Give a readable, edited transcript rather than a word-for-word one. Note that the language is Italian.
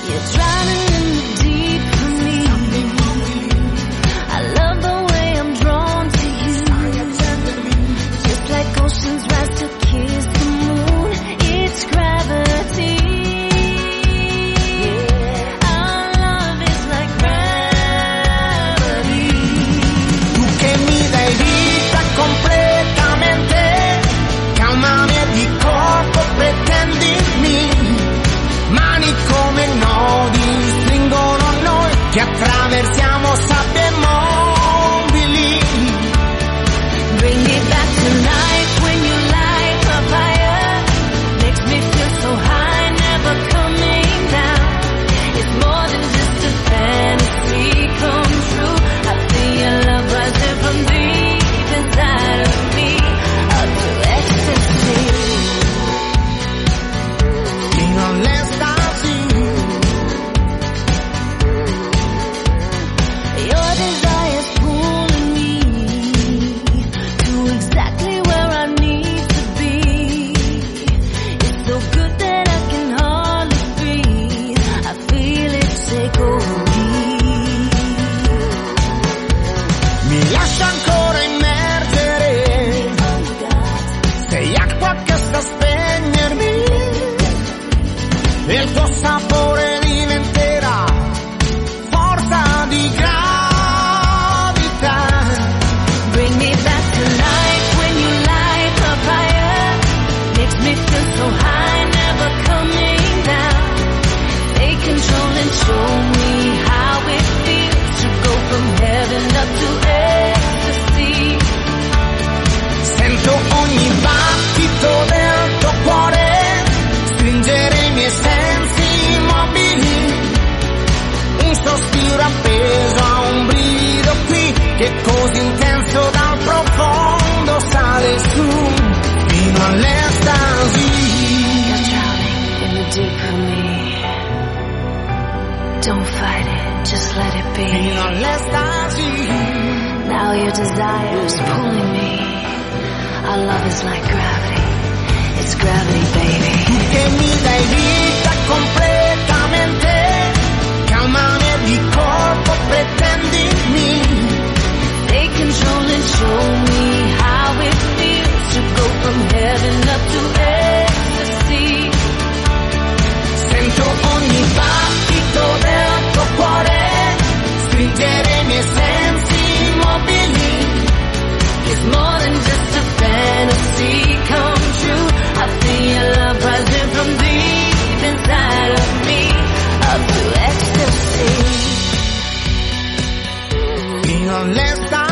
You're drowning in the deep for me. I love the way I'm drawn to you. Just like oceans rise to kiss the moon. It's gravity. Our love is like gravity. Tu che mi dai vita completamente, calmami e di corpo pretendimi. Mani come nodi stringono noi che attraversiamo sabbie mobili. Bring it back tonight when you light a fire. Makes me feel so high, never coming down. It's more than just a fantasy come true. I feel your love rising from deep inside of me, up to ecstasy. Fino all'estasi. Your desire's pulling me to exactly where I need to be. It's so good that I can hardly breathe. I feel it take over me. Mi lascia ancora immergere. Sei acqua che sta a spegnermi. E il tuo sapore diventerà forza di gravità. Bring me back tonight when you light a fire. Makes me feel so high, never coming down. Take control and show me how it feels to go from heaven up to ecstasy. Sento ogni battito del tuo cuore stringere i miei sensi immobili. Un sospiro appeso a un brivido qui che così intenso dal profondo sale su fino all'estasi. You're drowning in the deep for me. Don't fight it, just let it be. Fino all'estasi. Now your desire is pulling me. Our love is like gravity. It's gravity, baby. Tu che mi dai vita completamente, calmami e di corpo pretendimi. Take control and show me how it feels to go from heaven up to ecstasy. Sento ogni battito del tuo cuore stringere i miei sensi immobili. It's more than just a fantasy come true. I feel your love rising from deep inside of me, up to ecstasy. Fino all'estasi.